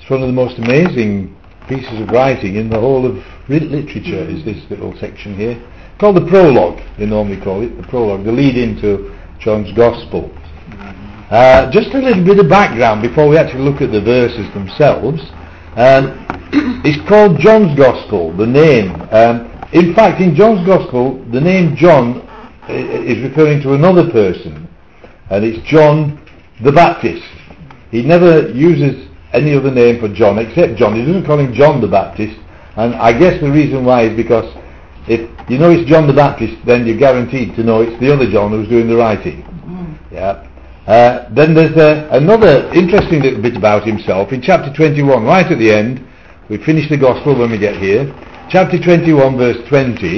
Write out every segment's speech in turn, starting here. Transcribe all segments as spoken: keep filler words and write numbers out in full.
It's one of the most amazing pieces of writing in the whole of literature, is this little section here, called the prologue, they normally call it, the prologue, the lead into John's Gospel. Uh, just a little bit of background before we actually look at the verses themselves. Um, it's called John's Gospel, the name. Um, in fact, in John's Gospel, the name John is referring to another person, and it's John the Baptist. He never uses any other name for John except John. He doesn't call him John the Baptist, and I guess the reason why is because if you know it's John the Baptist, then you're guaranteed to know it's the other John who's doing the writing. Mm-hmm. Yeah. Uh, then there's uh, another interesting little bit about himself in chapter twenty-one, right at the end. We finish the Gospel when we get here. Chapter twenty-one, verse twenty.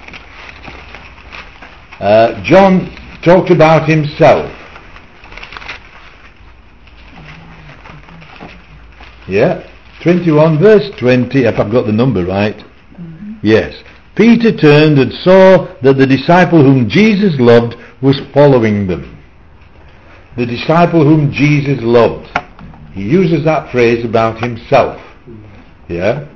Uh, John talked about himself. Yeah, twenty-one, verse twenty, if I've got the number right. Mm-hmm. Yes. Peter turned and saw that the disciple whom Jesus loved was following them. The disciple whom Jesus loved. He uses that phrase about himself. Yeah.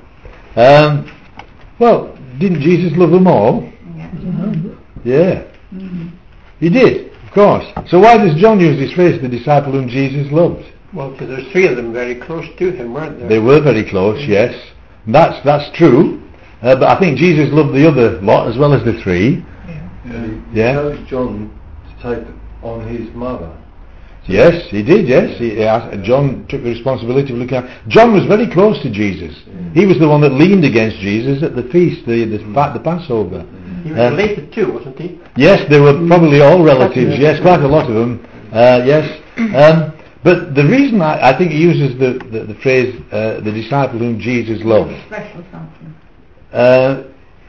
Um, well, didn't Jesus love them all? Mm-hmm. Yeah. Mm-hmm. He did, of course. So why does John use this phrase, the disciple whom Jesus loved? Well, because there's three of them very close to him, weren't there? They were very close, mm-hmm. yes. That's that's true. Uh, but I think Jesus loved the other lot as well as the three. Yeah. Yeah. He, he Yeah. chose John to take on his mother. Yes, he did, yes. He, he asked, John took the responsibility of looking after... John was very close to Jesus. Mm. He was the one that leaned against Jesus at the feast, the the, mm. the Passover. He was Uh, related too, wasn't he? Yes, they were probably all relatives, yes, quite a lot of them. Uh, yes. Um, but the reason I, I think he uses the, the, the phrase, uh, the disciple whom Jesus loved... Special something. Uh,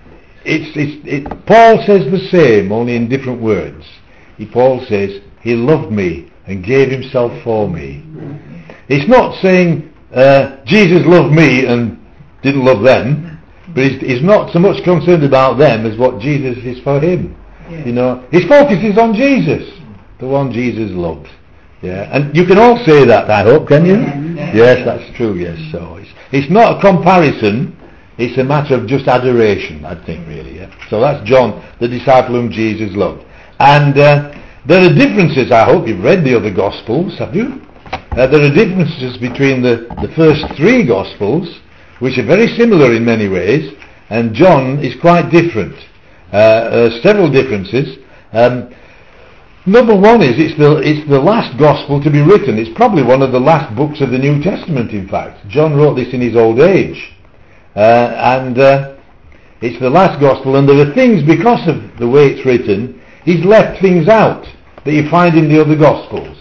it's, it's, it, Paul says the same, only in different words. He, Paul says, he loved me and gave himself for me. Mm-hmm. It's not saying uh, Jesus loved me and didn't love them, but he's, he's not so much concerned about them as what Jesus is for him. Yeah. You know, his focus is on Jesus, the one Jesus loved. Yeah, and you can all say that, I hope, can you? Yeah. Yes, that's true. Yes, so it's it's not a comparison. It's a matter of just adoration, I think, really. Yeah? So that's John, the disciple whom Jesus loved. And uh, there are differences. I hope you've read the other Gospels, have you? Uh, there are differences between the, the first three Gospels, which are very similar in many ways, and John is quite different. Uh, uh, several differences. Um, number one is it's the, it's the last Gospel to be written. It's probably one of the last books of the New Testament, in fact. John wrote this in his old age. Uh, and uh, it's the last Gospel, and there are things, because of the way it's written, he's left things out that you find in the other Gospels.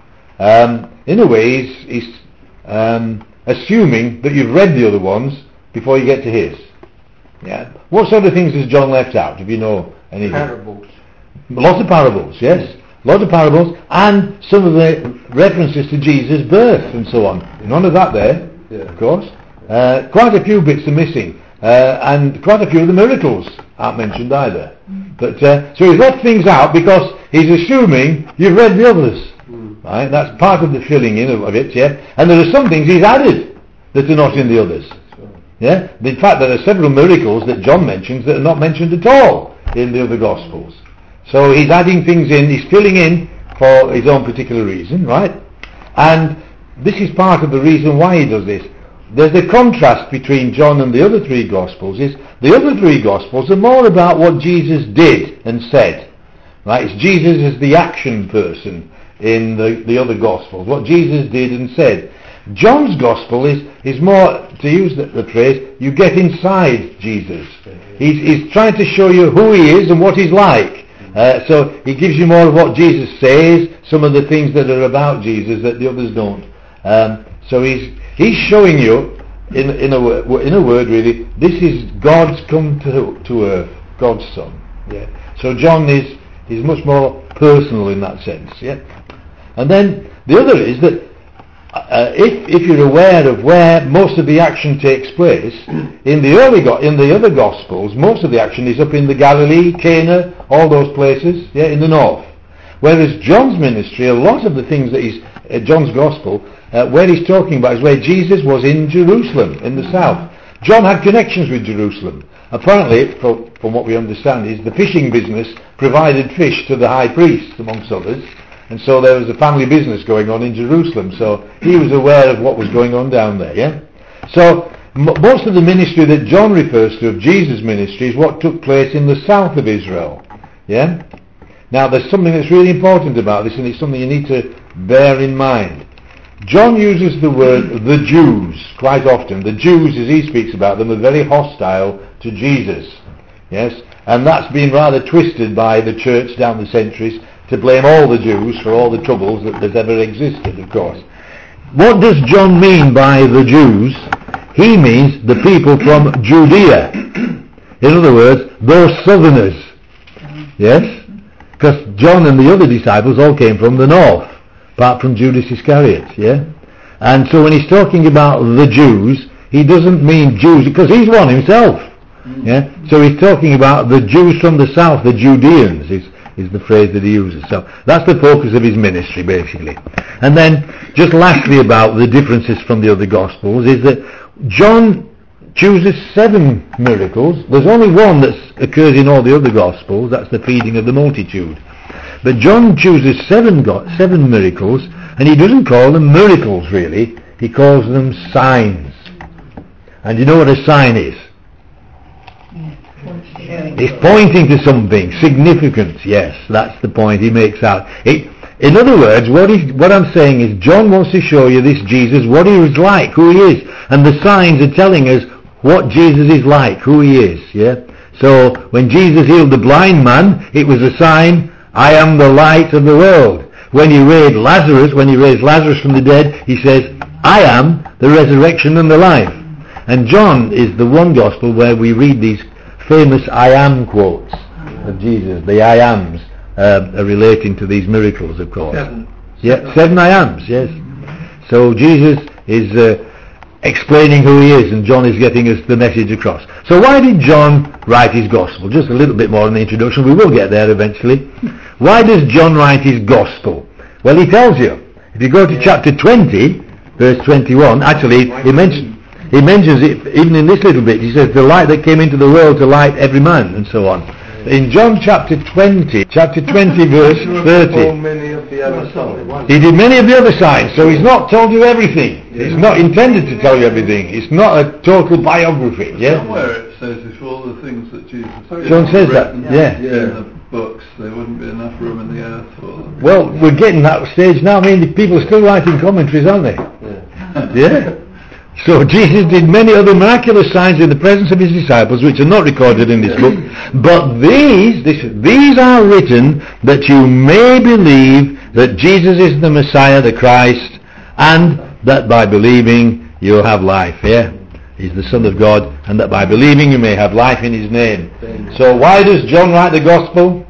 Um, in a way, he's, he's um, assuming that you've read the other ones before you get to his. Yeah. What sort of things has John left out, if you know anything? Parables. Lots of parables, yes. Lots of parables, and some of the references to Jesus' birth and so on. None of that there, Yeah. of course. Uh, quite a few bits are missing. Uh, and quite a few of the miracles aren't mentioned either. Mm. But uh, so he's left things out because he's assuming you've read the others. Mm. Right? That's part of the filling in of it, yeah. And there are some things he's added that are not in the others. Right. Yeah. In fact, there are several miracles that John mentions that are not mentioned at all in the other Gospels. So he's adding things in, he's filling in for his own particular reason, right? And this is part of the reason why he does this. There's a contrast between John and the other three Gospels. Is the other three Gospels are more about what Jesus did and said. Right? It's Jesus as the action person in the, the other Gospels. What Jesus did and said. John's Gospel is, is more, to use the, the phrase, you get inside Jesus. He's, he's trying to show you who he is and what he's like. Uh, so he gives you more of what Jesus says, some of the things that are about Jesus that the others don't. Um, so he's He's showing you, in, in, a, in a word really, this is God's come to, to earth, God's Son. Yeah. So John is, is much more personal in that sense. Yeah. And then the other is that uh, if, if you're aware of where most of the action takes place, in the early go- in the other Gospels, most of the action is up in the Galilee, Cana, all those places, yeah, in the north. Whereas John's ministry, a lot of the things that he's uh, John's Gospel, uh, where he's talking about is where Jesus was in Jerusalem, in the south. John had connections with Jerusalem. Apparently, from, from what we understand, is the fishing business provided fish to the high priest, amongst others, and so there was a family business going on in Jerusalem, so he was aware of what was going on down there, yeah? So, m- most of the ministry that John refers to, of Jesus' ministry, is what took place in the south of Israel, yeah? Now, there's something that's really important about this, and it's something you need to bear in mind. John uses the word the Jews quite often. The Jews, as he speaks about them, are very hostile to Jesus, yes? And that's been rather twisted by the church down the centuries to blame all the Jews for all the troubles that there's ever existed, of course. What does John mean by the Jews? He means the people from Judea. In other words, those southerners. Yes? Because John and the other disciples all came from the north, apart from Judas Iscariot, yeah? And so when he's talking about the Jews, he doesn't mean Jews, because he's one himself, yeah? So he's talking about the Jews from the south, the Judeans, is, is the phrase that he uses. So that's the focus of his ministry, basically. And then, just lastly about the differences from the other Gospels, is that John chooses seven miracles. There's only one that occurs in all the other Gospels, that's the feeding of the multitude. But John chooses seven go- seven miracles, and he doesn't call them miracles, really. He calls them signs. And you know what a sign is? It's pointing to something significant. Yes, that's the point he makes out. It, in other words, what, he, what I'm saying is John wants to show you this Jesus, what he was like, who he is. And the signs are telling us what Jesus is like, who he is. Yeah. So when Jesus healed the blind man, it was a sign, I am the light of the world. When he raised Lazarus, when he raised Lazarus from the dead, he says, I am the resurrection and the life. And John is the one gospel where we read these famous I am quotes of Jesus. The I ams uh, are relating to these miracles, of course. Seven. Yeah, seven I ams, yes. So Jesus is uh, explaining who he is, and John is getting us the message across. So why did John write his gospel? Just a little bit more in the introduction. We will get there eventually. Why does John write his gospel? Well, he tells you. If you go to chapter twenty, verse twenty-one, actually, he mentions he mentions it even in this little bit. He says, the light that came into the world to light every man, and so on. In John chapter twenty, chapter twenty, verse thirty, many of the other signs. he did many of the other signs, so he's not told you everything. He's not intended to tell you everything. It's not a total biography. Yeah. Somewhere it says if all the things that Jesus did John says were that, written yeah. in the books, there wouldn't be enough room in the earth for them. Well, we're getting that stage now. I mean, the people are still writing commentaries, aren't they? Yeah. Yeah. So Jesus did many other miraculous signs in the presence of his disciples, which are not recorded in this book. But these, this, these are written that you may believe that Jesus is the Messiah, the Christ, and that by believing you'll have life. Yeah, he's the Son of God, and that by believing you may have life in his name. So why does John write the Gospel?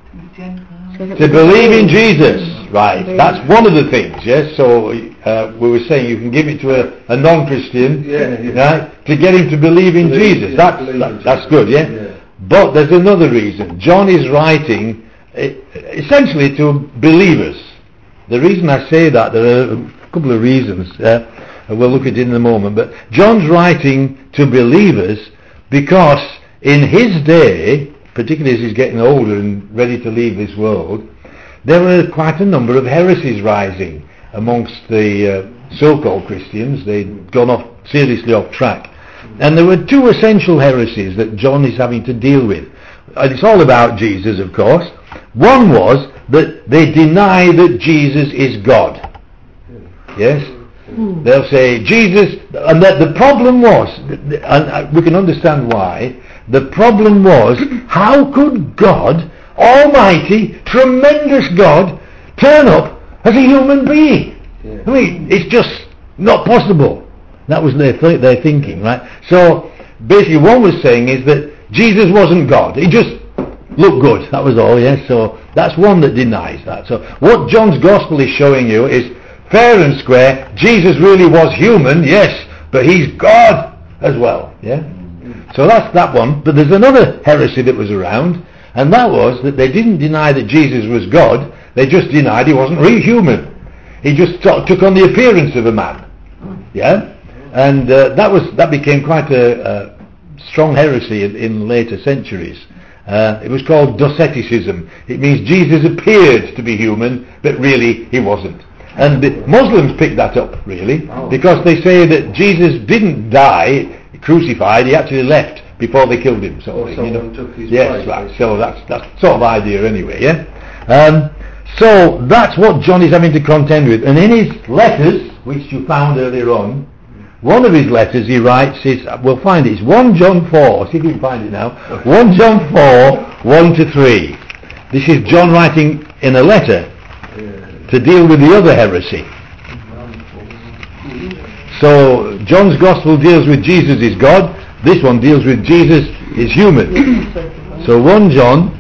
To believe in Jesus. Right, that's one of the things, yes? So uh, we were saying you can give it to a, a non-Christian, Yeah, yeah. right, to get him to believe in Believe, Jesus. yeah, That's, believe that, in that's Jesus. good, yeah? Yeah. But there's another reason. John is writing uh, essentially to believers. The reason I say that, there are a couple of reasons. Uh, we'll look at it in a moment. But John's writing to believers because in his day, particularly as he's getting older and ready to leave this world, there were quite a number of heresies rising amongst the uh, so-called Christians. They'd gone off seriously off track. And there were two essential heresies that John is having to deal with. And it's all about Jesus, of course. One was that they deny that Jesus is God. Yes? They'll say Jesus, and that the problem was, and we can understand why, the problem was, how could God, Almighty, tremendous God, turn up as a human being? Yeah. I mean, it's just not possible. That was their, th- their thinking, right? So, basically one was saying is that Jesus wasn't God. He just looked good, that was all, yes? So, that's one that denies that. So, what John's Gospel is showing you is fair and square, Jesus really was human, yes, but he's God as well, yeah? So that's that one. But there's another heresy that was around, and that was that they didn't deny that Jesus was God, they just denied he wasn't really human. he just sort of took on the appearance of a man. Yeah, and uh, that was that became quite a, a strong heresy in, in later centuries. Uh, it was called Doceticism. It means Jesus appeared to be human, but really he wasn't. And the Muslims picked that up, really, Oh. because they say that Jesus didn't die crucified, he actually left before they killed him. Sort of Or thing, you know? someone took his Yes, place, right. basically. So that's that's sort of idea anyway, yeah? Um, so that's what John is having to contend with. And in his letters, which you found earlier on, one of his letters he writes is, we'll find it, it's First John four, see if you can find it now, First John four, one to three. This is John writing in a letter to deal with the other heresy. So John's Gospel deals with Jesus is God, this one deals with Jesus is human. So First John,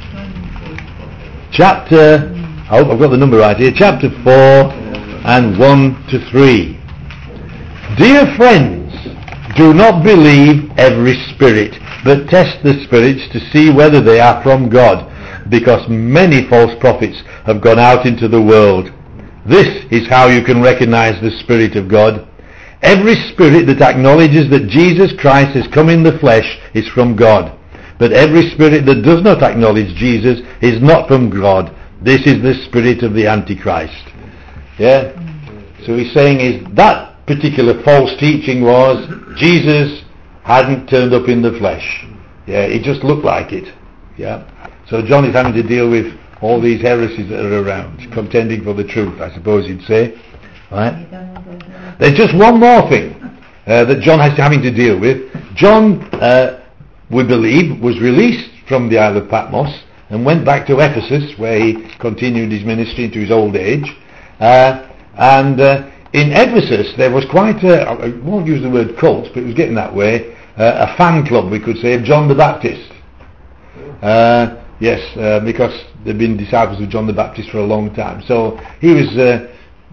chapter, I hope I've got the number right here, chapter four and one to three. Dear friends, do not believe every spirit, but test the spirits to see whether they are from God, because many false prophets have gone out into the world. This is how you can recognize the Spirit of God. Every spirit that acknowledges that Jesus Christ has come in the flesh is from God, but every spirit that does not acknowledge Jesus is not from God. This is the spirit of the Antichrist. Yeah? So he's saying is that particular false teaching was Jesus hadn't turned up in the flesh. Yeah, it just looked like it. Yeah. So John is having to deal with all these heresies that are around, contending for the truth, I suppose you'd say. Right? There's just one more thing uh, that John has having to deal with. John, uh, we believe, was released from the Isle of Patmos and went back to Ephesus, where he continued his ministry into his old age. Uh, and uh, in Ephesus there was quite a, I won't use the word cult, but it was getting that way, uh, a fan club, we could say, of John the Baptist. Uh, yes, uh, because they've been disciples of John the Baptist for a long time. So he was, uh,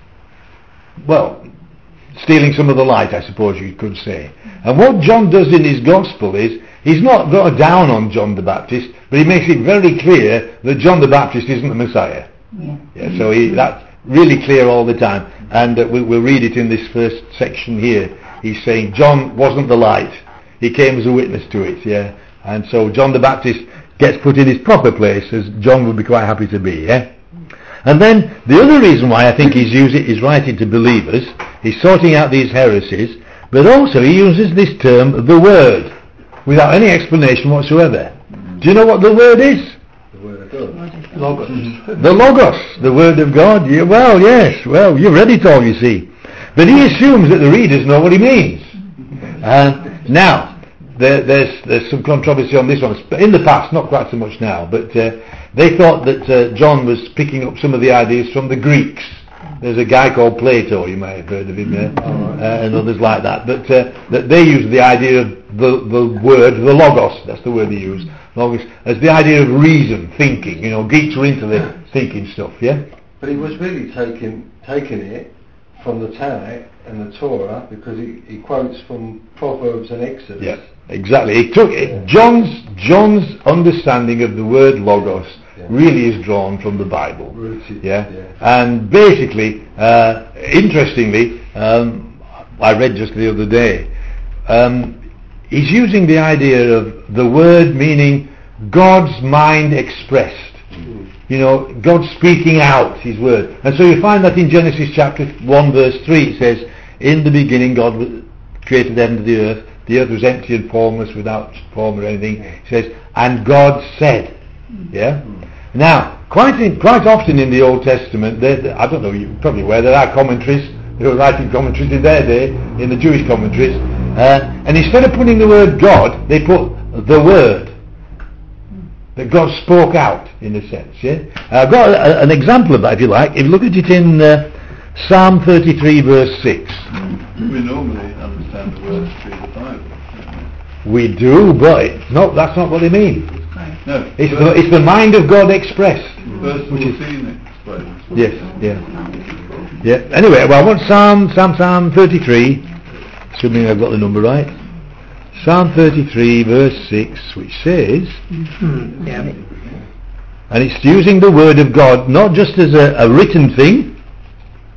well, stealing some of the light, I suppose you could say. And what John does in his gospel is, he's not got a down on John the Baptist, but he makes it very clear that John the Baptist isn't the Messiah. Yeah. Yeah, so he, that's really clear all the time. And uh, we'll, we'll read it in this first section here. He's saying John wasn't the light. He came as a witness to it, yeah. And so John the Baptist gets put in his proper place, as John would be quite happy to be, yeah. And then the other reason why I think he's using, he's writing to believers, he's sorting out these heresies, but also he uses this term, the Word, without any explanation whatsoever. Do you know what the Word is? The word of God. Logos. The Logos, the Word of God. Yeah, well, yes, well, you've read it all, you see. But he assumes that the readers know what he means. Uh, now, there, there's, there's some controversy on this one. In the past, not quite so much now, but uh, they thought that uh, John was picking up some of the ideas from the Greeks. There's a guy called Plato, you might have heard of him, uh, uh, and others like that. But uh, that they use the idea of the, the word, the Logos, that's the word they use, Logos, as the idea of reason, thinking. You know, Greeks were into the thinking stuff, yeah? But he was really taking taking it from the Tanakh and the Torah, because he, he quotes from Proverbs and Exodus. Yeah, exactly. He took it, John's John's understanding of the word Logos Yeah. really is drawn from the Bible. Rooted, Yeah, yeah. and basically, uh, interestingly, um, I read just the other day, um, he's using the idea of the word meaning God's mind expressed. You know, God speaking out His word. And so you find that in Genesis chapter one verse three it says, in the beginning God created the heaven and the earth. The earth was empty and formless, without form or anything. It says, and God said. Yeah? Now, quite in, quite often in the Old Testament, there, there- I don't know, you're probably aware, there are commentaries, they were writing commentaries in their day, in the Jewish commentaries, uh, and instead of putting the word God, they put the word. That God spoke out, in a sense, yeah? I've got a, a, an example of that, if you like. If you look at it in uh, Psalm thirty-three, verse six. We normally understand the words through the Bible, don't We do, but it, no, that's not what they mean. we? No. It's the, it's the mind of God expressed. Verse which is- fourteen explains. Yes, yeah. Yeah. Anyway, well, I want Psalm, Psalm, Psalm thirty-three, assuming I've got the number right. Psalm thirty-three, verse six, which says, Yeah. and it's using the word of God not just as a, a written thing,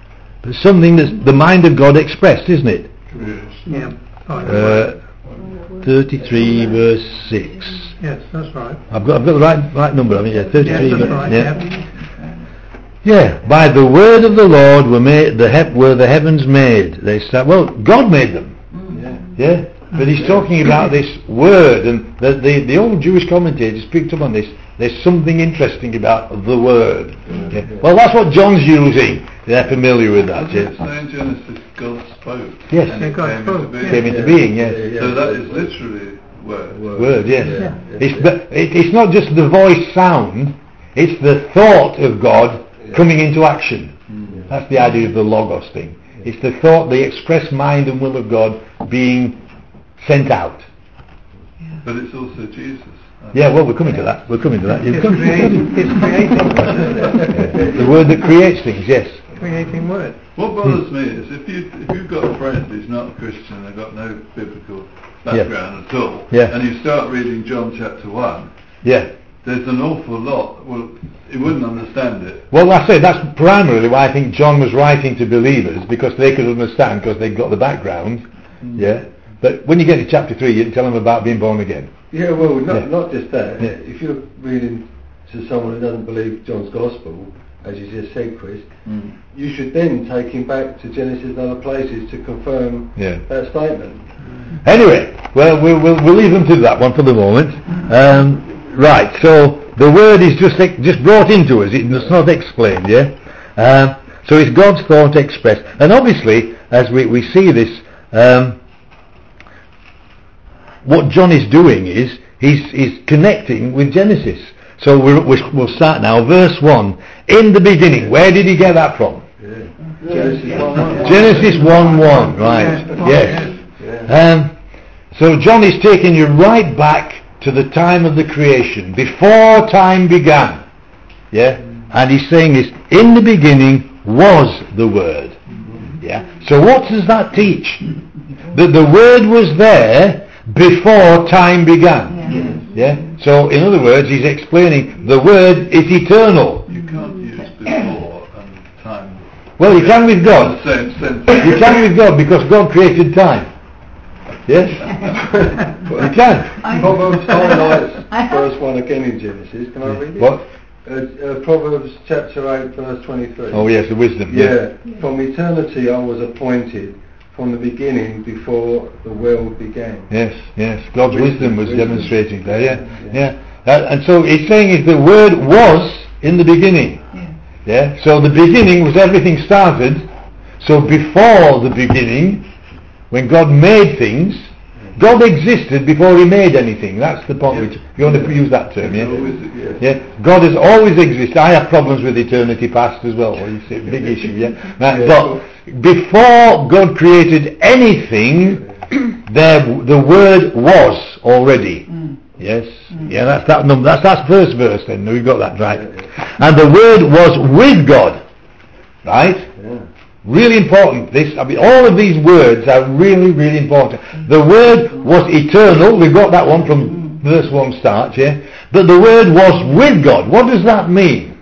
but something that's the mind of God expressed, isn't it? Yes. Yeah. Right. Uh, thirty-three verse six. Yes, that's right. I've got I've got the right right number, haven't I? Yeah, thirty-three. Yes, that's verse- right. yeah. Yeah. Yeah, by the word of the Lord were made the he- were the heavens made. They start. Well, God made them. Yeah. Yeah, but he's talking about this word, and the, the the old Jewish commentators picked up on this. There's something interesting about the word. Yeah. Well, that's what John's using. They're familiar with that. Doesn't it Yeah. say in Genesis, God spoke? Yes. And Yeah, it God came spoke, into being. yeah. Came into Yeah. being. Yes. Yeah, yeah. So that is literally word. Word. Yes. Yeah. It's the, it, it's not just the voice sound. It's the thought of God coming into action. Mm. That's the idea of the logos thing. It's the thought, the express mind and will of God being sent out. But it's also Jesus. Yeah, well, we're coming to that. We're coming to that. You've It's come creating, to it's creating, the word that creates things. Yes. creating word. What bothers me is if you if you've got a friend who's not a Christian, they've got no biblical background at all, Yeah. and you start reading John chapter one, Yeah. there's an awful lot. Well, he wouldn't understand it. Well, I say that's primarily why I think John was writing to believers, because they could understand, because they've got the background. Yeah. But when you get to chapter three, you can tell them about being born again. Yeah, well, not, Yeah. not just that. Yeah. If you're reading to someone who doesn't believe John's Gospel, as you just said, Chris, Mm. you should then take him back to Genesis and other places to confirm Yeah. that statement. Anyway, well, we'll, we'll, we'll leave them to that one for the moment. Um, right, so the word is just ex- just brought into us. It's not explained, yeah? Um, so it's God's thought expressed. And obviously, as we, we see this, um, what John is doing is he's, he's connecting with Genesis. So we're, we're, we'll start now. Verse one. In the beginning. Where did he get that from? Yeah. Genesis one one. Genesis one one, right. Yeah. Yes. Yeah. Um, so John is taking you right back to the time of the creation, before time began. Yeah? And he's saying this, in the beginning was the Word. Yeah? So what does that teach? That the Word was there before time began. Yeah? So in other words, he's explaining the Word is eternal. You can't use before and time. Well, you can with God. The same sentence. You can with God, because God created time. Yes? You can. Proverbs highlights verse one again in Genesis. Can I read it? What? Uh, uh, Proverbs chapter eight verse twenty-three. Oh yes, the wisdom. Yeah. From eternity I was appointed, from the beginning, before the world began. Yes, yes. God's wisdom, Wisdom, was wisdom. demonstrated there. Yeah, Yeah. yeah. Uh, and so it's saying is the Word was in the beginning. Yeah. So the beginning was everything started. So before the beginning, when God made things, God existed before He made anything. That's the point. Yeah. Which you want to use that term, yeah? Always, Yeah. Yeah, God has always existed. I have problems with eternity past as well. Well, it's a big issue, yeah. Right, Yeah. But before God created anything, there the Word was already. Yes, yeah. That's that number. That's that's first verse. Then we've got that right. And the Word was with God. Right. Yeah. Really important. This, I mean, all of these words are really, really important. The Word was eternal. We've got that one from verse one start, yeah. But the Word was with God. What does that mean?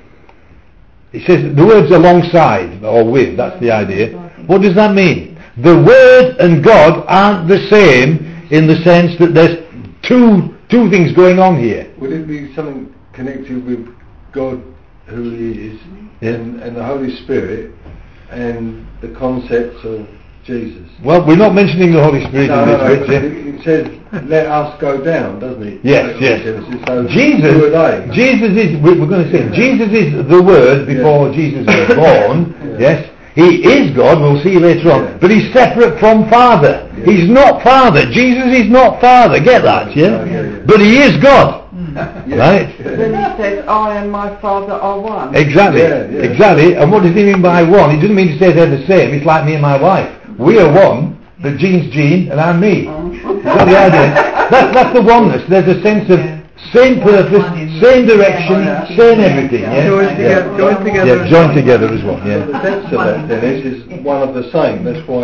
It says the word's alongside or with. That's the idea. What does that mean? The Word and God aren't the same in the sense that there's two two things going on here. Would it be something connected with God, who He is, Yeah. and, and the Holy Spirit, and the concepts of Jesus? Well, we're not mentioning the Holy Spirit No, in no, this no, bit, but yeah. it, it says, "Let us go down," doesn't it? Yes, yes. Genesis. So Jesus, who are they? Jesus is, we- we're going to say, Jesus is the Word before Yeah. Jesus was born, Yeah. yes. He is God, we'll see later on, Yeah. but He's separate from Father. Yeah. He's not Father. Jesus is not Father, get that, yeah? Yeah, yeah, yeah. But He is God, Yeah. right? When he says, I and my Father are one. Exactly, Yeah, yeah. exactly. And what does He mean by one? He doesn't mean to say they're the same. It's like me and my wife. We are one, but Jean's Jean and I'm me. Is that the idea? That's, that's the oneness. There's a sense of same purpose, same direction, same everything. Yeah, Joined yeah. together, joined together. Yeah, joined together as one. So the Yeah, sense of that, Dennis, is one of the same. That's why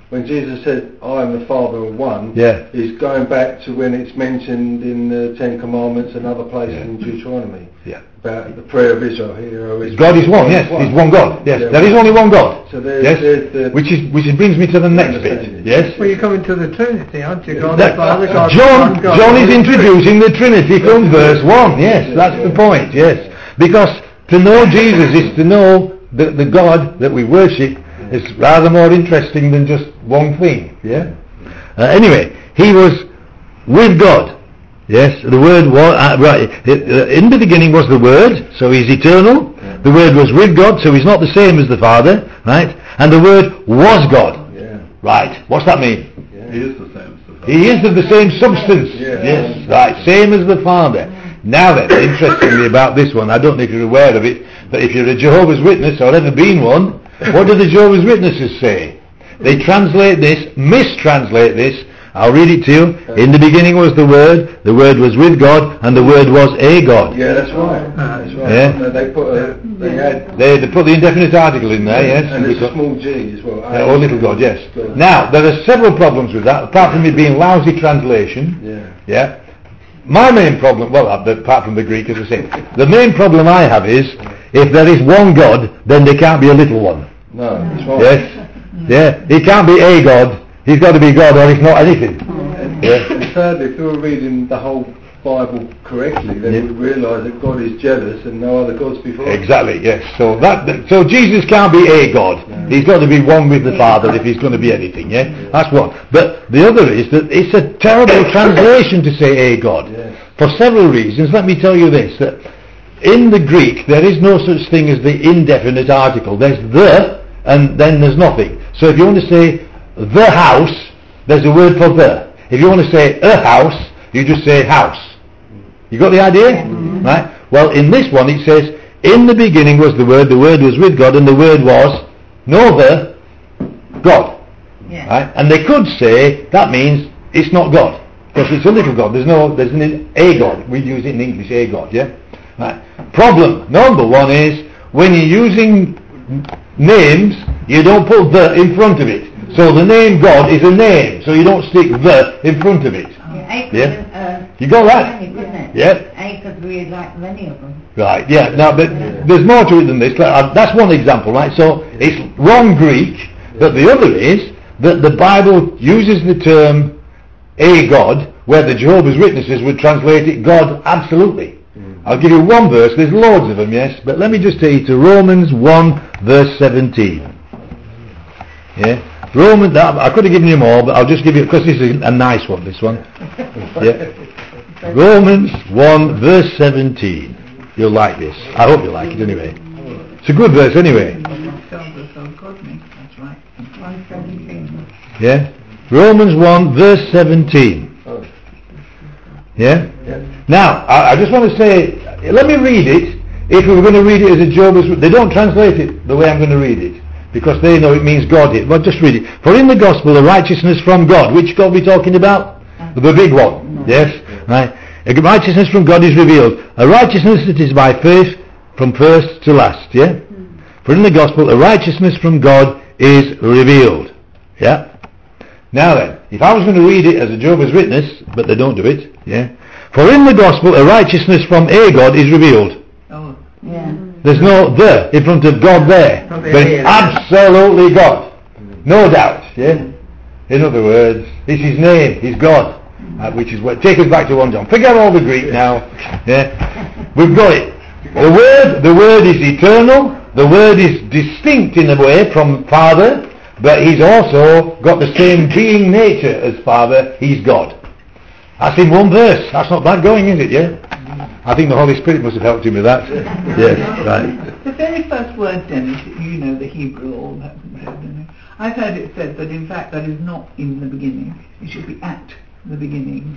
when Jesus said, I am the Father are one, Yeah. he's going back to when it's mentioned in the Ten Commandments and other places Yeah. in Deuteronomy. Yeah. About the prayer of Israel. Hear, O Israel, God is one, yes, He's one God. Yes, Yeah, there is one. only one God. So there's, Yes, there's the which is which brings me to the next bit. understanding. Yes. Well, you're coming to the Trinity, aren't you? God That- the Father, God John, the Son, God John the is Holy Spirit. introducing the Trinity from verse one. Yes, that's the point. Yes, because to know Jesus is to know the, the God that we worship is rather more interesting than just one thing. Yeah. Uh, anyway, he was with God. Yes, the Word was uh, right. uh, In the beginning was the Word, so He's eternal. The Word was with God, so He's not the same as the Father, right? And the Word was God, Yeah. right? What's that mean? Yeah. He is the same as the Father. He is of the same substance. Yeah. Yes, right, same as the Father. Now then, interestingly about this one, I don't know if you're aware of it, but if you're a Jehovah's Witness or ever been one, what do the Jehovah's Witnesses say? They translate this, mistranslate this. I'll read it to you. In the beginning was the Word, the Word was with God, and the Word was a God. Yeah, that's right. That's right. Yeah. No, they put a, they had, They, they put the indefinite article in there, yes. and there's a because- small G as well. Yeah, or little God, yes. God. Now, there are several problems with that, apart from it being lousy translation. Yeah. Yeah. My main problem, well, uh, apart from the Greek, as I say, the main problem I have is, if there is one God, then there can't be a little one. No, that's right. Yes? Yeah. He can't be a God, he's got to be God, or he's not anything. And, Yeah. and thirdly, if we were reading the whole Bible correctly, then Yeah. we'd realise that God is jealous and no other gods before him. Exactly, yes. So that, so Jesus can't be a God. He's got to be one with the Father if he's going to be anything, yeah? That's one. But the other is that it's a terrible translation to say a God. Yes. For several reasons. Let me tell you this, that in the Greek there is no such thing as the indefinite article. There's the, and then there's nothing. So if you want to say the house, there's a word for the. If you want to say a house, you just say house. You got the idea? Mm-hmm. Right? Well, in this one it says, in the beginning was the Word, the Word was with God, and the Word was no the God. Yeah. Right? And they could say that means it's not God, because it's a little God. There's no, there's an a God. We use it in English, a God. Yeah. Right. Problem number one is when you're using names, you don't put the in front of it. So the name God is a name, so you don't stick the in front of it. Yeah, A Yeah. could, uh, You got that? isn't it? Yeah. A could read like many of them. Right, yeah. Now, but there's more to it than this. Uh, That's one example, right? So it's wrong Greek, but the other is that the Bible uses the term a God, where the Jehovah's Witnesses would translate it God absolutely. I'll give you one verse. There's loads of them, yes, but let me just take you to Romans one verse seventeen. Yeah, Romans. I could have given you more, but I'll just give you, because this is a nice one. This one. Yeah. Romans one verse seventeen. You'll like this. I hope you like it anyway. It's a good verse anyway. That's right. one seventeen. Yeah. Romans one verse seventeen. Oh. Yeah. Yeah. Now, I, I just want to say, let me read it. If we were going to read it as a Jehovah's, they don't translate it the way I'm going to read it, because they know it means God here. But just read it. For in the gospel, the righteousness from God. Which God we talking about? The big one. Yes. Right. A righteousness from God is revealed. A righteousness that is by faith from first to last. Yeah. For in the gospel, a righteousness from God is revealed. Yeah. Now then, if I was going to read it as a Jehovah's Witness, but they don't do it, yeah. For in the gospel, a righteousness from a God is revealed. Oh, yeah. There's no the in front of God there, Not but the it's here. absolutely God, no doubt. Yeah. In other words, it's His name. He's God, uh, which is what. Take us back to one John. Forget all the Greek now. Yeah. We've got it. The word, the word is eternal. The word is distinct in a way from Father. But he's also got the same being nature as Father. He's God. That's in one verse. That's not bad going, is it? Yeah. I think the Holy Spirit must have helped him with that. Yes, right. The very first word, Dennis, you know the Hebrew, all that. I've heard it said that in fact that is not in the beginning. It should be at the beginning.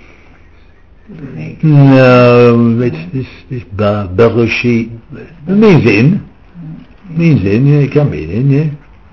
No, it's this this bar Bereshit. It means in. Means in. Yeah, it can be in. Yeah.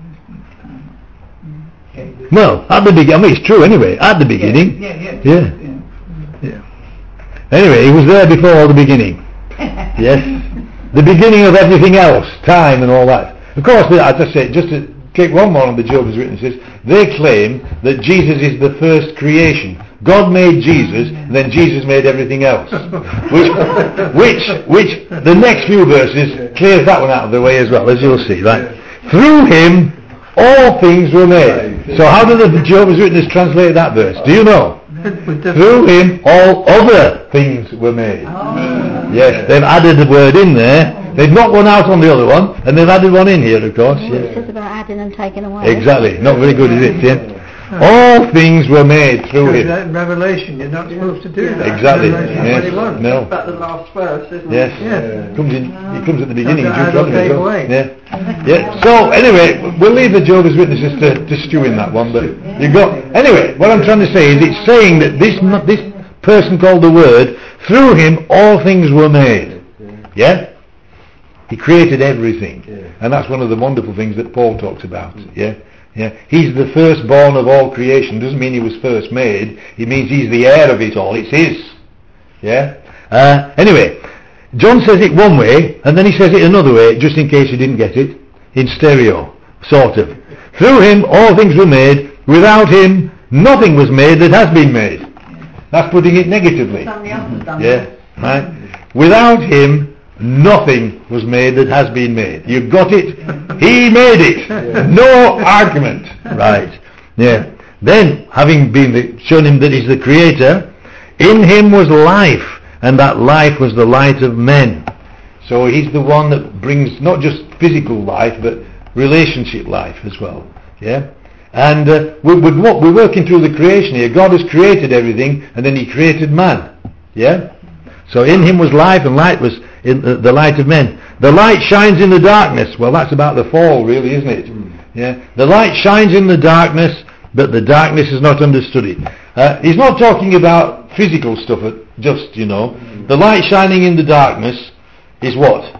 Well, at the beginning, I mean, it's true anyway, at the beginning. Yeah, yeah, Yeah. yeah. Yeah. Anyway, he was there before the beginning. Yes. The beginning of everything else, time and all that. Of course, as I say, just to take one more on the Jehovah's Witnesses. They claim that Jesus is the first creation. God made Jesus, then Jesus made everything else. Which, which, which, the next few verses clears that one out of the way as well, as you'll see, right? Through him, all things were made. So how do the Jehovah's Witnesses translate that verse? Do you know? Through him, all other things were made. Oh. Yes, they've added the word in there. They've knocked one out on the other one, and they've added one in here, of course. Well, Yeah. it's just about adding and taking away. Exactly. Not very good, is it? Yeah. All things were made through Because him. that in Revelation, you're not supposed to do that. Exactly. Revelation Yes. twenty-one. No. About the last verse, isn't Yes. it? Yeah. Comes in. He comes at the beginning. That's of the Deuteronomy as idle well. take Yeah. Yeah. So anyway, we'll leave the Jehovah's Witnesses to, to stew in that one. But you got anyway. What I'm trying to say is, it's saying that this this person called the Word, through him all things were made. Yeah. He created everything, Yeah. and that's one of the wonderful things that Paul talks about. Yeah. Yeah, he's the firstborn of all creation. Doesn't mean he was first made. It means he's the heir of it all. It's his. Yeah. Uh, anyway, John says it one way, and then he says it another way, just in case you didn't get it, in stereo, sort of. Through him all things were made. Without him nothing was made that has been made. That's putting it negatively. Somebody else has done Yeah. Right. Without him nothing was made that has been made. You've got it. He made it. No argument. Right. Yeah. Then, having been the, shown him that he's the creator, in him was life, and that life was the light of men. So he's the one that brings not just physical life, but relationship life as well. Yeah. And uh, we, we, what, we're working through the creation here. God has created everything, and then he created man. Yeah. So in him was life, and light was in the, the light of men. The light shines in the darkness. Well, that's about the fall, really, isn't it? Mm. Yeah. The light shines in the darkness, but the darkness has not understood it. Uh, he's not talking about physical stuff, just, you know. Mm. The light shining in the darkness is what?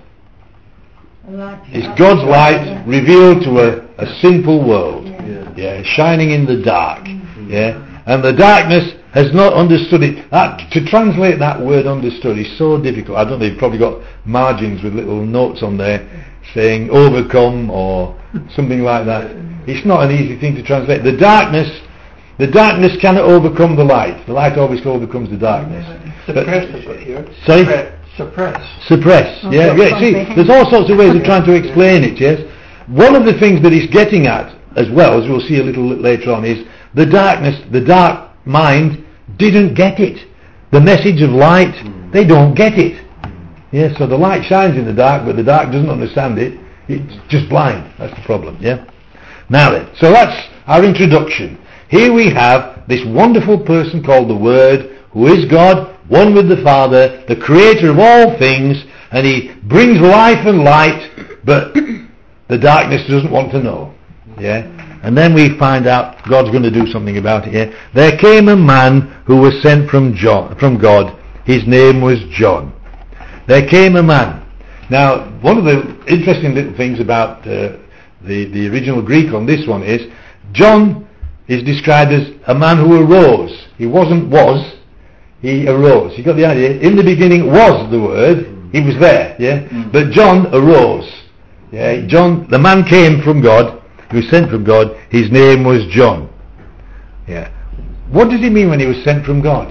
It's God's light revealed to a, a sinful world. Yeah. Yeah, shining in the dark. Mm. Yeah. And the darkness has not understood it. That, to translate that word understood is so difficult. I don't know, you've probably got margins with little notes on there saying overcome or something like that. It's not an easy thing to translate. The darkness, the darkness cannot overcome the light. The light always overcomes the darkness. Suppress is what you're... Sorry? Suppress. Suppress. Oh, Yeah, yeah. See, there's all sorts of ways of trying to explain it, yes? One of the things that he's getting at, as well, as we'll see a little later on, is the darkness, the dark mind didn't get it. The message of light, mm. they don't get it. Yeah, so the light shines in the dark, but the dark doesn't understand it. It's just blind. That's the problem, yeah? Now then, so that's our introduction. Here we have this wonderful person called the Word, who is God, one with the Father, the creator of all things, and he brings life and light, but the darkness doesn't want to know. Yeah? And then we find out God's going to do something about it here. There came a man who was sent from John, from God. His name was John. There came a man. Now, one of the interesting little things about uh, the, the original Greek on this one is, John is described as a man who arose. He wasn't was, he arose. You got the idea? In the beginning was the Word. He was there, yeah? Mm. But John arose. Yeah, John, the man came from God. He was sent from God. His name was John. Yeah. What does he mean when he was sent from God?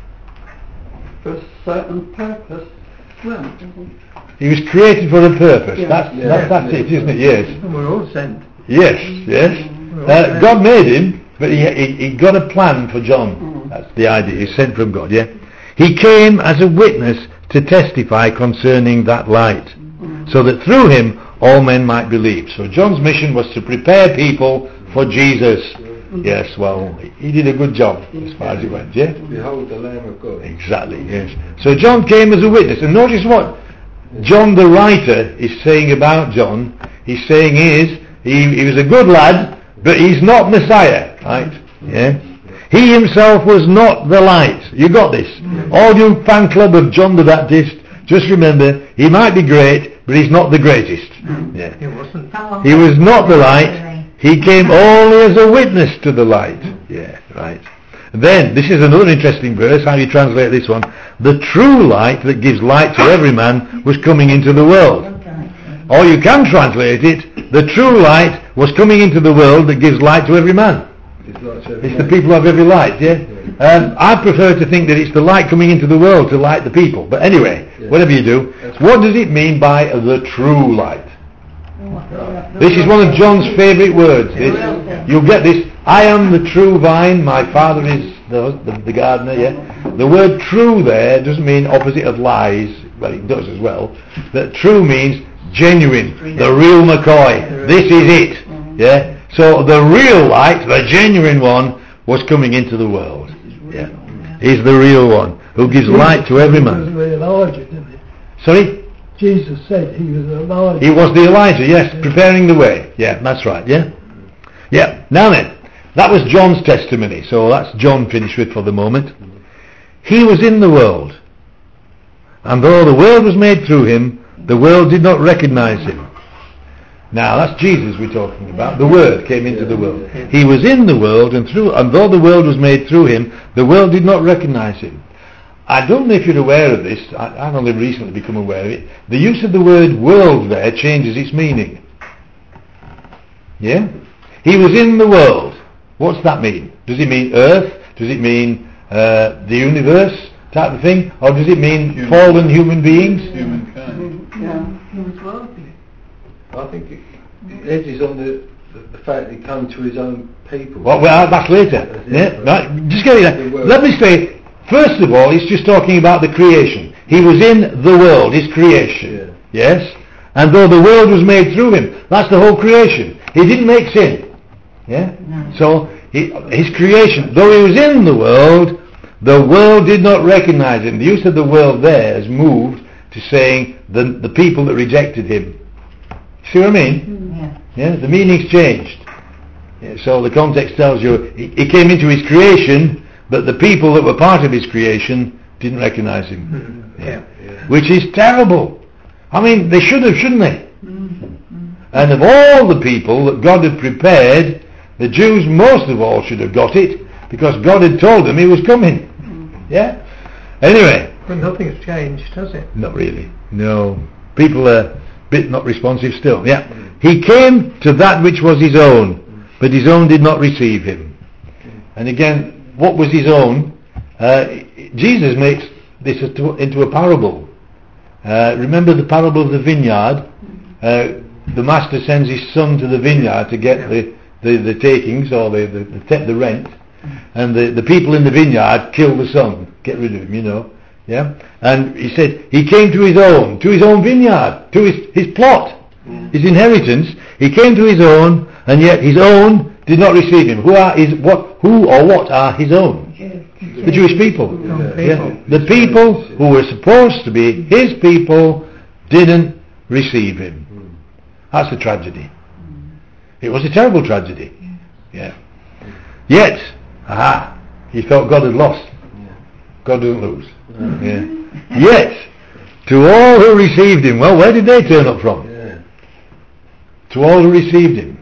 For a certain purpose. Well, He was created for a purpose. Yeah. That's, Yeah. that's, that's it, isn't it? Yes. And we're all sent. Yes, yes. Uh, God made him, but he, he, he got a plan for John. Mm. That's the idea. He's sent from God, yeah? He came as a witness to testify concerning that light, mm. so that through him all men might believe. So John's mission was to prepare people for Jesus. Mm. Yes, well, he did a good job as far as it went, yeah? Behold the Lamb of God. Exactly, yes. So John came as a witness. And notice what John the writer is saying about John. He's saying is, he, he was a good lad, but he's not Messiah, right? Yeah? He himself was not the light. You got this? All you fan club of John the Baptist, just remember, he might be great, but he's not the greatest. Yeah. He wasn't. He was not the light. He came only as a witness to the light. Yeah, right. Then, this is another interesting verse, how you translate this one. The true light that gives light to every man was coming into the world. Or you can translate it, the true light was coming into the world that gives light to every man. It's, like to every It's the man. people who have every light, yeah? Um, I prefer to think that it's the light coming into the world to light the people. But anyway, Yeah. whatever you do, That's what does it mean by the true light? The This is one of John's favourite words. This, you'll get this. I am the true vine, my father is the, the, the gardener, yeah? The word true there doesn't mean opposite of lies. Well, it does as well. That true means genuine, the real McCoy. This is it, yeah? So the real light, the genuine one, was coming into the world. Yeah. He's the real one, who gives light to every He was man. the Elijah, didn't he? Sorry? Jesus said he was Elijah. He was the Elijah, yes, preparing the way. Yeah, that's right, yeah? Yeah, now then, that was John's testimony, so that's John finished with for the moment. He was in the world, and though the world was made through him, the world did not recognize him. Now, that's Jesus we're talking about. The Word came into the world. He was in the world, and through, and though the world was made through him, the world did not recognize him. I don't know if you're aware of this. I, I've only recently become aware of it. The use of the word world there changes its meaning. Yeah? He was in the world. What's that mean? Does it mean earth? Does it mean uh, the universe type of thing? Or does it mean Human. fallen human beings? Humankind. Yeah, he was worldly. I think it, it edges on the, the, the fact that he come to his own people. Well, well that's later. Yeah? Right. Just get it there. Let me say, first of all, he's just talking about the creation. He was in the world, his creation. Yeah. Yes? And though the world was made through him, that's the whole creation. He didn't make sin. Yeah? No. So, he, his creation, though he was in the world, the world did not recognize him. The use of the world there has moved to saying the, the people that rejected him. See what I mean? Yeah. Yeah, the meaning's changed. Yeah, so the context tells you he, he came into his creation, but the people that were part of his creation didn't recognize him. Yeah. Yeah. Which is terrible. I mean, they should have, shouldn't they? And of all the people that God had prepared, the Jews most of all should have got it, because God had told them he was coming. Yeah? Anyway. But nothing's changed, has it? Not really. No. People are a bit not responsive still. Yeah. He came to that which was his own, but his own did not receive him. And again, what was his own? Uh, Jesus makes this into a parable. Uh, remember the parable of the vineyard? Uh, the master sends his son to the vineyard to get the, the, the takings or the, the, the, the rent, and the, the people in the vineyard kill the son, get rid of him, you know. Yeah? And he said he came to his own, to his own vineyard, to his, his plot, his inheritance. He came to his own, and yet his own did not receive him. Who are his, what, who or what are his own? The Jewish people. Yeah. Yeah. The people who were supposed to be his people didn't receive him. That's the tragedy. It was a terrible tragedy. Yeah. Yet, aha, he thought God had lost. God doesn't lose. Yeah. Yet, to all who received him, well, where did they turn up from? Yeah. To all who received him.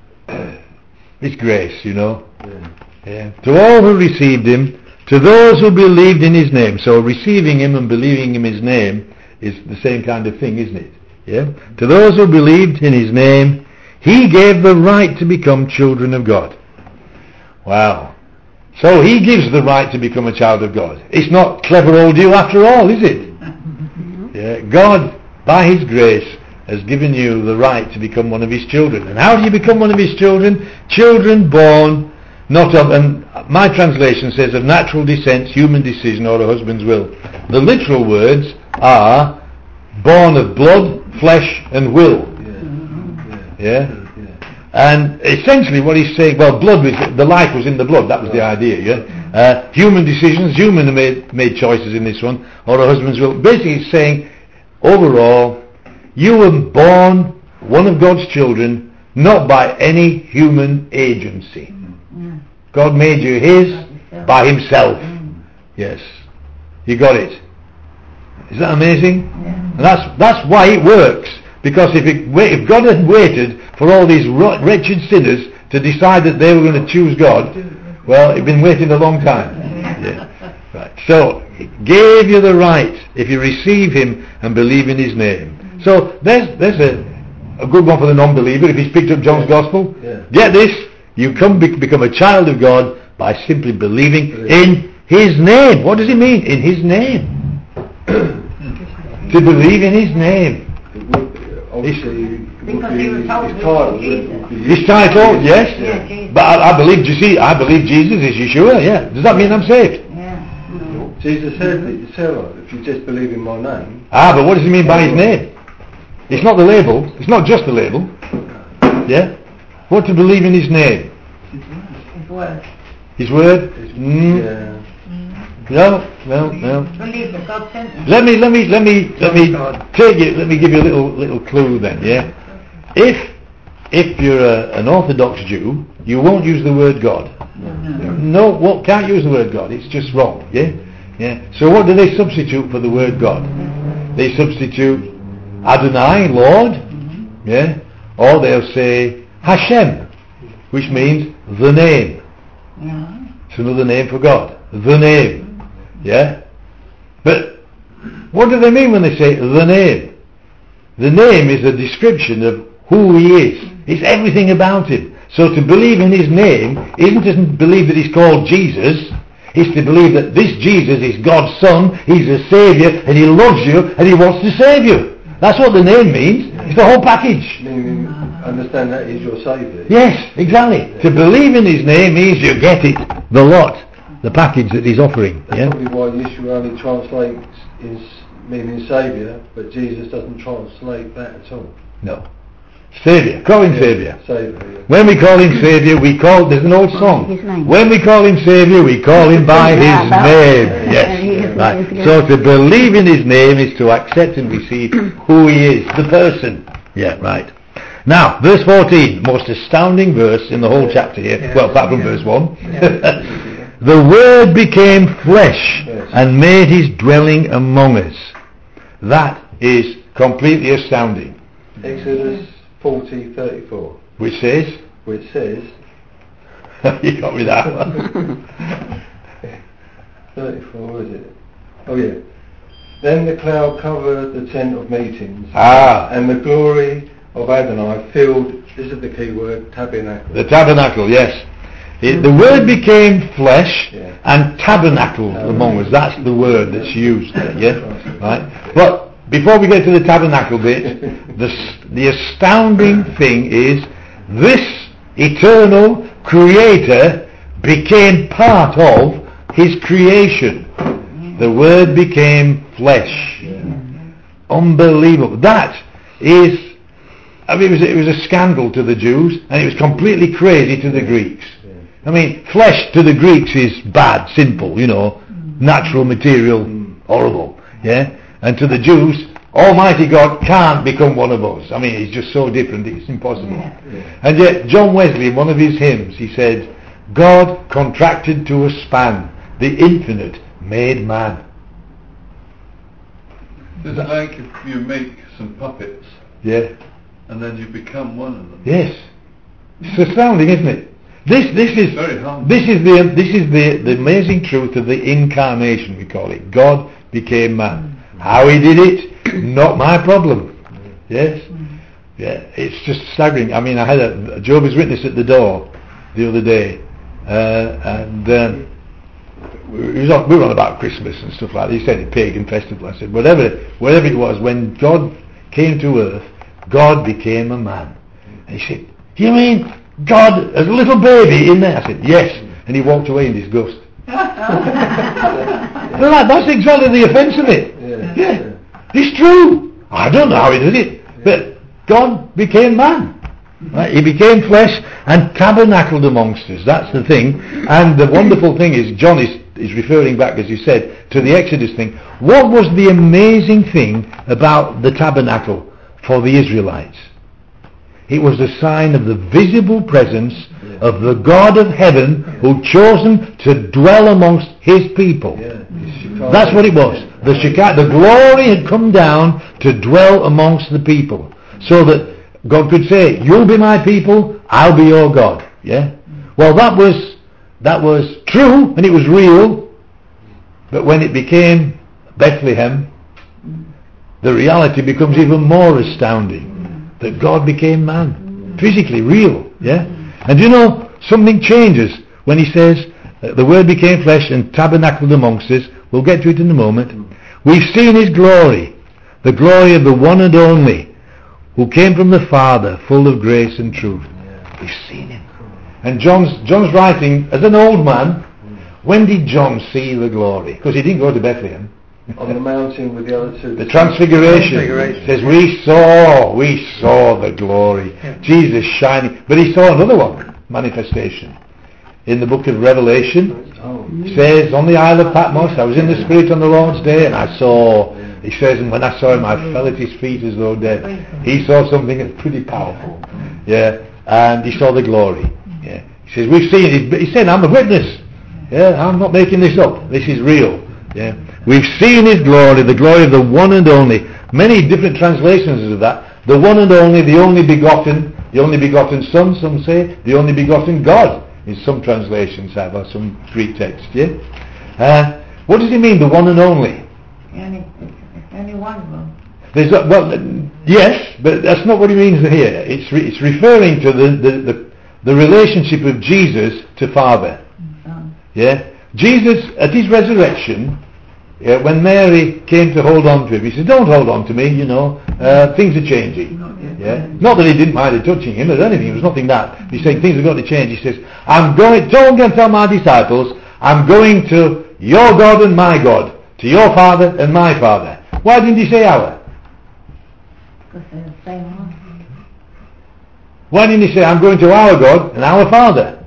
It's grace, you know. Yeah. Yeah. To all who received him, to those who believed in his name. So receiving him and believing in his name is the same kind of thing, isn't it? Yeah. To those who believed in his name, he gave the right to become children of God. Wow. So he gives the right to become a child of God. It's not clever old you after all, is it? Yeah. God, by his grace, has given you the right to become one of his children. And how do you become one of his children? Children born not of, and my translation says, of natural descent, human decision, or a husband's will. The literal words are born of blood, flesh, and will. Yeah? And essentially what he's saying, well, blood was, the life was in the blood, that was the idea, yeah? Uh, human decisions, human made, made choices in this one, or a husband's will. Basically it's saying, overall, you were born one of God's children, not by any human agency. God made you his by himself. Yes. You got it. Is that amazing? And that's that's why it works. Because if it, if God had waited for all these wretched sinners to decide that they were going to choose God, well, he'd been waiting a long time. Yeah. Right. So, he gave you the right if you receive him and believe in his name. So there's there's a a good one for the non-believer if he's picked up John's Yeah. Gospel. Yeah. Get this, you come be- become a child of God by simply believing in His name. What does it mean? In His name. To believe in His name. It would, obviously, it would Because be he was told his to title. be Jesus. would be His title, yes. Yeah, Jesus. But I, I believe, you see, I believe Jesus is Yeshua, yeah. Does that mean I'm saved? Yeah. Jesus said it himself, if you just believe in my name. Ah, but what does he mean by His name? It's not the label. It's not just the label. Yeah? What to believe in His name? His word. His word? It's, Mm. Yeah. No, no, no. Believe that God sent him. Let me, let me, let me, let me take it. Let me give you a little, little clue then. Yeah. If, if you're a, an Orthodox Jew, you won't use the word God. No, well, can't use the word God. It's just wrong. Yeah. Yeah. So what do they substitute for the word God? They substitute Adonai, Lord. Yeah. Or they'll say Hashem, which means the name. Yeah. It's another name for God. The name. Yeah? But what do they mean when they say the name? The name is a description of who He is. It's everything about Him. So to believe in His name isn't to believe that He's called Jesus. It's to believe that this Jesus is God's Son, He's a Saviour, and He loves you, and He wants to save you. That's what the name means. It's the whole package. Meaning, understand that He's your Saviour. Yes, exactly. To believe in His name means you get it. The lot. The package that He's offering. That's Yeah? probably why Yeshua only translates his meaning Saviour, but Jesus doesn't translate that at all. No. Saviour. Call Him Saviour. Saviour, yeah. When we call Him Saviour, we call, there's an old song. His name. When we call Him Saviour, we call Him by His Yeah, that- name. Yeah, Yes. His Right. name. So to believe in His name is to accept and receive who He is, the person. Yeah, right. Now, verse fourteen, most astounding verse in the whole chapter here. Yeah. Well, apart from Yeah. verse one. The Word became flesh Yes. and made His dwelling among us. That is completely astounding. Exodus forty thirty-four, Which says, which says, you got me that one. thirty-four, what is it? Oh yeah. Then the cloud covered the tent of meetings, Ah, and the glory of Adonai filled, this is the key word, tabernacle. the tabernacle, yes. It, the Word became flesh Yeah. and tabernacled among us. That's the word that's used there, yeah? Right? But before we get to the tabernacle bit, the, s- the astounding thing is this eternal Creator became part of His creation. The Word became flesh. Unbelievable. That is, I mean, it was, it was a scandal to the Jews, and it was completely crazy to the Greeks. I mean, flesh to the Greeks is bad, simple, you know, natural material, horrible, yeah? And to the Jews, Almighty God can't become one of us. I mean, He's just so different, it's impossible. And yet, John Wesley, in one of his hymns, he said, God contracted to a span, the infinite made man. It's like if you make some puppets Yeah? and then you become one of them. Yes. It's astounding, isn't it? This, this is, Very humble. this is the, this is the, the amazing truth of the incarnation, we call it. God became man. How He did it, not my problem. Yes? Yeah, it's just staggering. I mean, I had a, a Jehovah's Witness at the door the other day, uh, and um, we, was on, we were on about Christmas and stuff like that. He said a pagan festival. I said, whatever, whatever it was, when God came to earth, God became a man. And he said, you mean God as a little baby in there? I said, yes. And he walked away in disgust. Well, that, that's exactly the offence of it. Yeah. Yeah. It's true. I don't know how He did it, but God became man. Right? He became flesh and tabernacled amongst us. That's the thing. And the wonderful thing is, John is, is referring back, as you said, to the Exodus thing. What was the amazing thing about the tabernacle for the Israelites? It was a sign of the visible presence of the God of heaven who'd chosen to dwell amongst His people. Yeah, it's Shekinah. That's what it was. The Shekinah, the glory had come down to dwell amongst the people, so that God could say, "You'll be my people, I'll be your God." Yeah. Well, that was that was true and it was real, but when it became Bethlehem, the reality becomes even more astounding. that God became man, physically real. Yeah, and you know something changes when he says uh, the Word became flesh and tabernacled amongst us. We'll get to it in a moment. We've seen his glory, the glory of the one and only, who came from the Father, full of grace and truth. We've seen him. And John's John's writing as an old man. When did John see the glory? Because he didn't go to Bethlehem. On the mountain with the other two. The Transfiguration. Transfiguration. Says we saw, we saw the glory. Jesus shining. But he saw another one, manifestation. In the book of Revelation, Oh. it says, on the Isle of Patmos, I was in the Spirit on the Lord's day, and I saw, he says, and when I saw him, I fell at his feet as though dead. He saw something that's pretty powerful. Yeah, and he saw the glory. Yeah. He says, we've seen it. He said, I'm a witness. Yeah, I'm not making this up. This is real. Yeah. We've seen his glory, the glory of the one and only. Many different translations of that. The one and only, the only begotten, the only begotten Son, some say, the only begotten God. In some translations have, or some Greek text, yeah? Uh, what does he mean, the one and only? Only, only one of them. There's a, well, uh, yes, but that's not what he means here. It's re- it's referring to the, the, the, the relationship of Jesus to Father. Um, Yeah? Jesus, at his resurrection, yeah, when Mary came to hold on to him, he said, don't hold on to me, you know, uh, things are changing. Yeah? Not that he didn't mind her touching him or anything, it was nothing that. He's saying things are going to change. He says, I'm going, don't go and tell my disciples, I'm going to your God and my God, to your Father and my Father. Why didn't he say our? because they're the same one. Why didn't he say, I'm going to our God and our Father?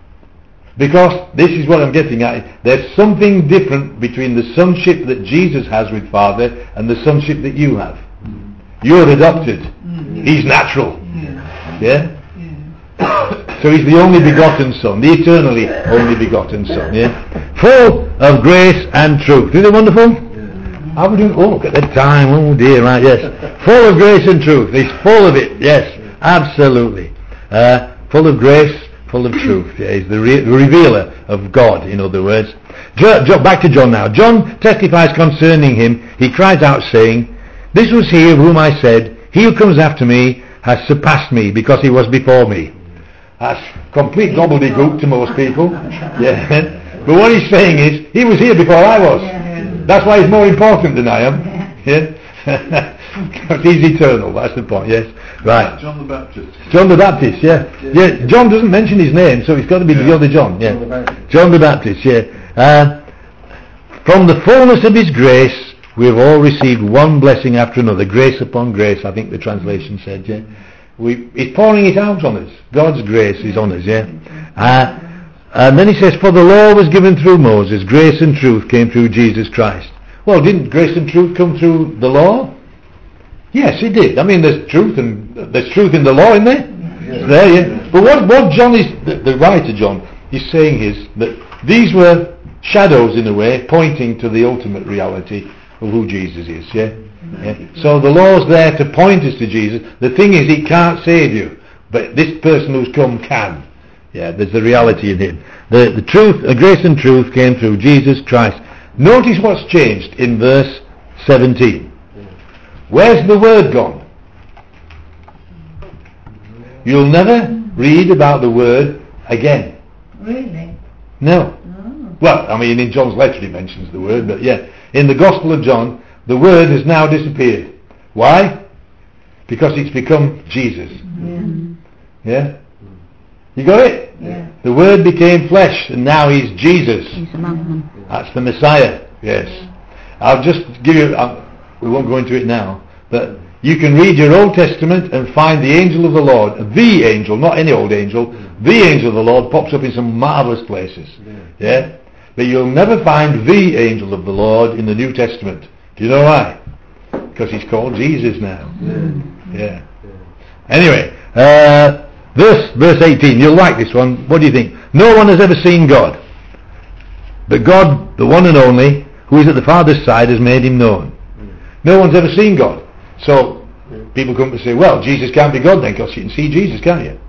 Because, this is what I'm getting at, there's something different between the sonship that Jesus has with Father and the sonship that you have. You're adopted. He's natural. Yeah? So he's the only begotten Son, the eternally only begotten Son. Yeah? Full of grace and truth. Isn't it wonderful? How are we doing? Oh, look at the time. Oh dear, right, yes. Full of grace and truth. He's full of it. Yes, absolutely. Uh, full of grace, full of truth. Yeah, he's the re- revealer of God, in other words. Jo- Jo- back to John now. John testifies concerning him. He cries out saying, this was he of whom I said, he who comes after me has surpassed me because he was before me. That's complete gobbledygook to most people. Yeah. But what he's saying is, he was here before I was. That's why he's more important than I am. Yeah. Because he's eternal, that's the point, yes. Right. John the Baptist. John the Baptist, yeah. Yeah, John doesn't mention his name, so it's got to be Yeah. the other John, yeah. John the Baptist. John the Baptist, yeah. Uh, from the fullness of his grace, we have all received one blessing after another. Grace upon grace, I think the translation said, yeah. We, he's pouring it out on us. God's grace is on us, yeah. Uh, and then he says, for the law was given through Moses, grace and truth came through Jesus Christ. Well, didn't grace and truth come through the law? Yes, it did. I mean, there's truth and there's truth in the law, isn't there? It's there, yeah. But what, what John is, the, the writer John, is saying is that these were shadows in a way, pointing to the ultimate reality of who Jesus is, yeah? Yeah. So the law's there to point us to Jesus. The thing is, he can't save you, but this person who's come can. Yeah, there's the reality in him. The, the truth, the grace and truth came through Jesus Christ. Notice what's changed in verse seventeen. Where's the word gone? You'll never read about the word again. Really? No. Oh. Well, I mean, in John's letter he mentions the word, but yeah, in the Gospel of John, the word has now disappeared. Why? Because it's become Jesus. Yeah. Yeah? You got it? Yeah. The word became flesh, and now he's Jesus. He's among them. That's the Messiah. Yes. I'll just give you, uh, we won't go into it now, but you can read your Old Testament and find the angel of the Lord, the angel, not any old angel, the angel of the Lord pops up in some marvellous places. Yeah? But you'll never find the angel of the Lord in the New Testament. Do you know why? Because he's called Jesus now. Yeah. Anyway, uh, verse, verse eighteen, you'll like this one. What do you think? No one has ever seen God, but God, the one and only, who is at the Father's side, has made him known. No one's ever seen God. So people come to say, well, Jesus can't be God then, because you can see Jesus, can't you?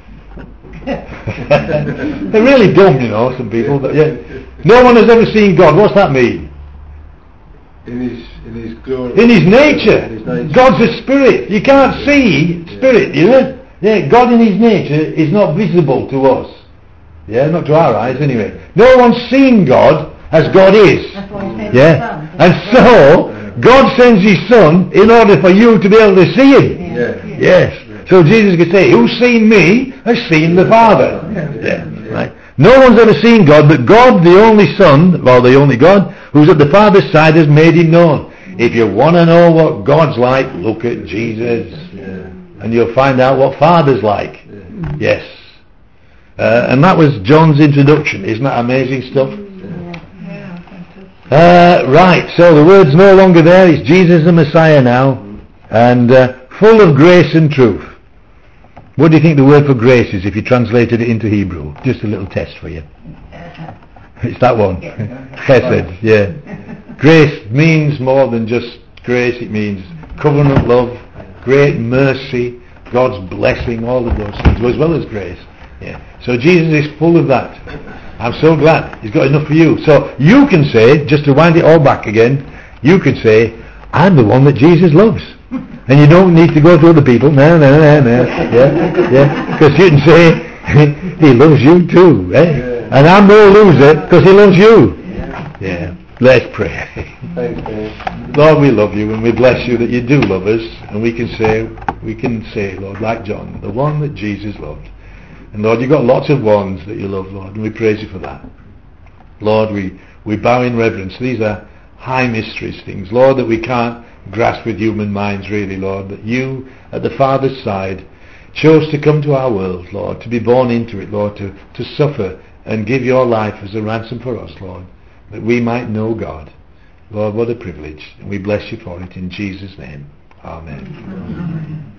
They're really dumb, you know, some people. But yeah, no one has ever seen God. What's that mean? In his In his glory. In his nature. In his nature. God's a spirit. You can't see spirit, you know? Yeah, God in his nature is not visible to us. Yeah, not to our eyes anyway. No one's seen God as God is. That's why he sent Yeah. his son. And so, God sends his son in order for you to be able to see him. Yeah. Yes. So Jesus could say, who's seen me has seen the Father. Yeah. Right. No one's ever seen God, but God, the only Son, well, the only God, who's at the Father's side, has made him known. If you want to know what God's like, look at Jesus. And you'll find out what Father's like. Yes. Uh, and that was John's introduction. Isn't that amazing stuff? Yeah, fantastic. Uh, right, so the word's no longer there. It's Jesus the Messiah now. And uh, full of grace and truth. What do you think the word for grace is if you translated it into Hebrew? Just a little test for you. It's that one. Chesed, yeah. Grace means more than just grace. It means covenant love, great mercy, God's blessing, all of those things, as well as grace. Yeah. So Jesus is full of that. I'm so glad he's got enough for you. So you can say, just to wind it all back again, you can say, I'm the one that Jesus loves. And you don't need to go to other people. No, no, no, no. Yeah, yeah. Because you can say, he loves you too. Eh? And I'm no loser because he loves you. Yeah. Let's pray. Thanks, Dave. Lord, we love you and we bless you that you do love us. And we can say, we can say, Lord, like John, the one that Jesus loved. And Lord, you've got lots of ones that you love, Lord, and we praise you for that. Lord, we, we bow in reverence. These are high mysteries, things, Lord, that we can't grasp with human minds, really, Lord. That you, at the Father's side, chose to come to our world, Lord, to be born into it, Lord, to, to suffer and give your life as a ransom for us, Lord, that we might know God. Lord, what a privilege. And we bless you for it in Jesus' name. Amen. Amen.